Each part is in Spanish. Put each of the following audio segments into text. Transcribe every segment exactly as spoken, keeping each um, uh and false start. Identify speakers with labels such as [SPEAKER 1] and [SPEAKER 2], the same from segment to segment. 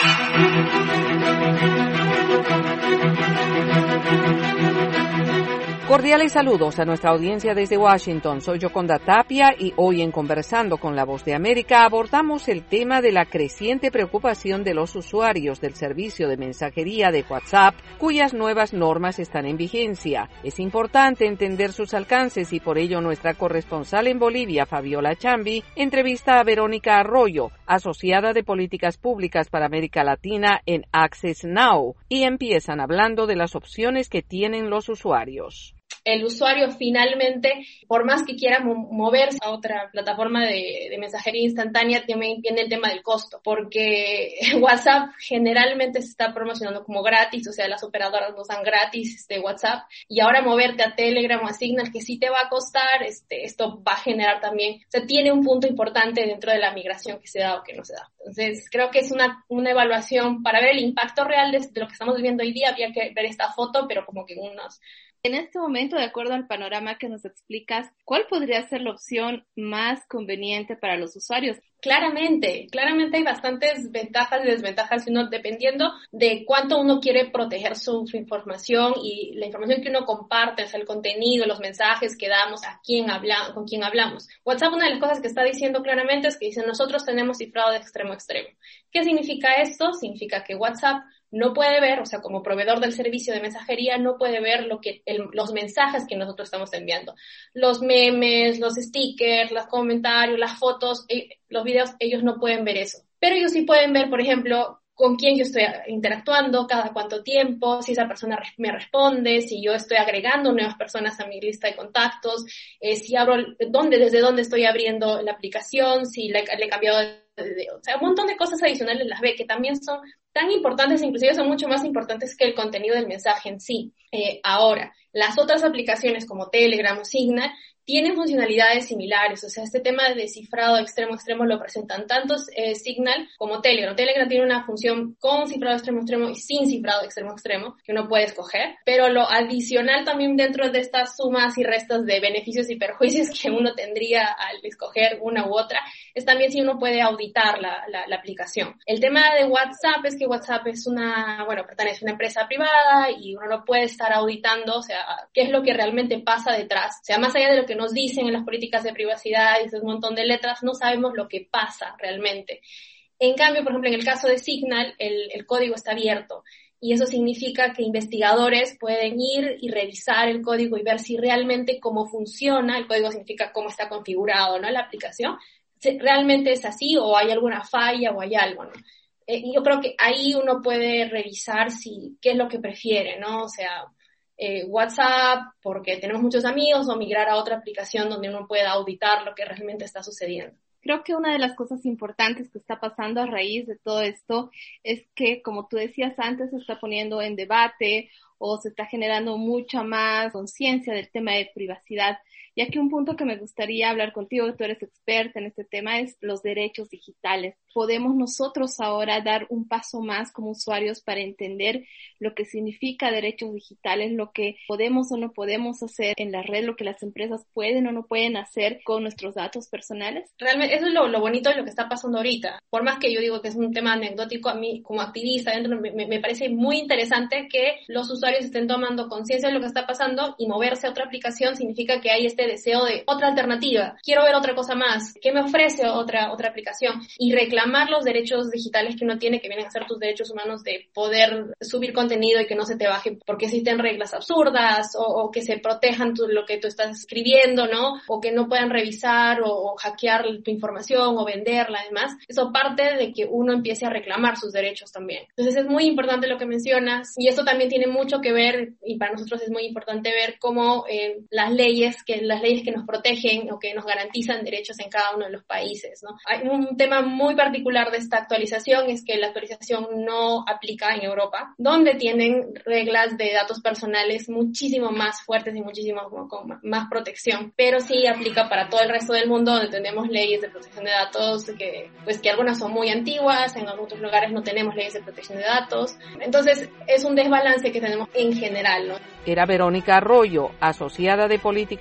[SPEAKER 1] Cordiales saludos a nuestra audiencia desde Washington. Soy Yoconda Tapia y hoy en Conversando con la Voz de América abordamos el tema de la creciente preocupación de los usuarios del servicio de mensajería de WhatsApp, cuyas nuevas normas están en vigencia. Es importante entender sus alcances y por ello nuestra corresponsal en Bolivia, Fabiola Chambi, entrevista a Verónica Arroyo, asociada de Políticas Públicas para América Latina en Access Now, y empiezan hablando de las opciones que tienen los usuarios.
[SPEAKER 2] El usuario finalmente, por más que quiera moverse a otra plataforma de, de mensajería instantánea, también viene el tema del costo, porque WhatsApp generalmente se está promocionando como gratis, o sea, las operadoras nos dan gratis este WhatsApp, y ahora moverte a Telegram o a Signal, que sí te va a costar, este, esto va a generar también, o sea, tiene un punto importante dentro de la migración que se da o que no se da. Entonces, creo que es una, una evaluación para ver el impacto real de, de lo que estamos viviendo hoy día. Había que ver esta foto, pero como que en unos...
[SPEAKER 3] En este momento, de acuerdo al panorama que nos explicas, ¿cuál podría ser la opción más conveniente para los usuarios?
[SPEAKER 2] Claramente, claramente hay bastantes ventajas y desventajas, sino dependiendo de cuánto uno quiere proteger su, su información y la información que uno comparte, o sea, el contenido, los mensajes que damos, a quién habla, con quién hablamos. WhatsApp, una de las cosas que está diciendo claramente es que dice, nosotros tenemos cifrado de extremo a extremo. ¿Qué significa esto? Significa que WhatsApp no puede ver, o sea, como proveedor del servicio de mensajería, no puede ver lo que el, los mensajes que nosotros estamos enviando. Los memes, los stickers, los comentarios, las fotos, eh, los videos, ellos no pueden ver eso. Pero ellos sí pueden ver, por ejemplo, con quién yo estoy interactuando, cada cuánto tiempo, si esa persona me responde, si yo estoy agregando nuevas personas a mi lista de contactos, eh, si abro, dónde, desde dónde estoy abriendo la aplicación, si le, le he cambiado de, de, o sea, un montón de cosas adicionales las ve, que también son tan importantes, inclusive son mucho más importantes que el contenido del mensaje en sí. Eh, ahora, las otras aplicaciones como Telegram o Signal tienen funcionalidades similares, o sea, este tema de cifrado extremo a extremo lo presentan tanto eh, Signal como Telegram. Telegram tiene una función con cifrado extremo a extremo y sin cifrado extremo a extremo que uno puede escoger, pero lo adicional también dentro de estas sumas y restas de beneficios y perjuicios que uno tendría al escoger una u otra es también si uno puede auditar la, la, la aplicación. El tema de WhatsApp es que WhatsApp es una, bueno, pertenece a una empresa privada y uno no puede estar auditando, o sea, qué es lo que realmente pasa detrás. O sea, más allá de lo que nos dicen en las políticas de privacidad y ese montón de letras, no sabemos lo que pasa realmente. En cambio, por ejemplo, en el caso de Signal, el, el código está abierto y eso significa que investigadores pueden ir y revisar el código y ver si realmente cómo funciona, el código significa cómo está configurado, ¿no? La aplicación, si realmente es así o hay alguna falla o hay algo, ¿no? Eh, yo creo que ahí uno puede revisar si qué es lo que prefiere, ¿no? O sea, Eh, WhatsApp porque tenemos muchos amigos o migrar a otra aplicación donde uno pueda auditar lo que realmente está sucediendo.
[SPEAKER 3] Creo que una de las cosas importantes que está pasando a raíz de todo esto es que, como tú decías antes, se está poniendo en debate o se está generando mucha más conciencia del tema de privacidad. Y aquí un punto que me gustaría hablar contigo, tú eres experta en este tema, es los derechos digitales. Podemos nosotros ahora dar un paso más como usuarios para entender lo que significa derechos digitales, lo que podemos o no podemos hacer en la red, lo que las empresas pueden o no pueden hacer con nuestros datos personales.
[SPEAKER 2] Realmente eso es lo, lo bonito de lo que está pasando ahorita. Por más que yo digo que es un tema anecdótico, a mí como activista dentro me, me parece muy interesante que los usuarios estén tomando conciencia de lo que está pasando y moverse a otra aplicación significa que hay este deseo de otra alternativa. Quiero ver otra cosa más. ¿Qué me ofrece otra, otra aplicación? Y reclamar los derechos digitales que uno tiene, que vienen a ser tus derechos humanos de poder subir contenido y que no se te baje porque existen reglas absurdas o, o que se protejan tu, lo que tú estás escribiendo, ¿no? O que no puedan revisar o, o hackear tu información o venderla, además. Eso parte de que uno empiece a reclamar sus derechos también. Entonces es muy importante lo que mencionas y esto también tiene mucho que ver y para nosotros es muy importante ver cómo eh, las leyes, que las leyes que nos protegen o que nos garantizan derechos en cada uno de los países, ¿no? Hay un tema muy particular de esta actualización, es que la actualización no aplica en Europa, donde tienen reglas de datos personales muchísimo más fuertes y muchísimo como, con más protección, pero sí aplica para todo el resto del mundo, donde tenemos leyes de protección de datos que, pues, que algunas son muy antiguas, en otros lugares no tenemos leyes de protección de datos, entonces es un desbalance que tenemos en general, ¿no?
[SPEAKER 1] Era Verónica Arroyo, asociada de Políticas Públicas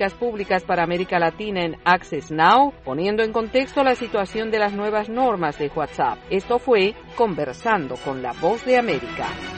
[SPEAKER 1] públicas para América Latina en Access Now, poniendo en contexto la situación de las nuevas normas de WhatsApp. Esto fue Conversando con la Voz de América.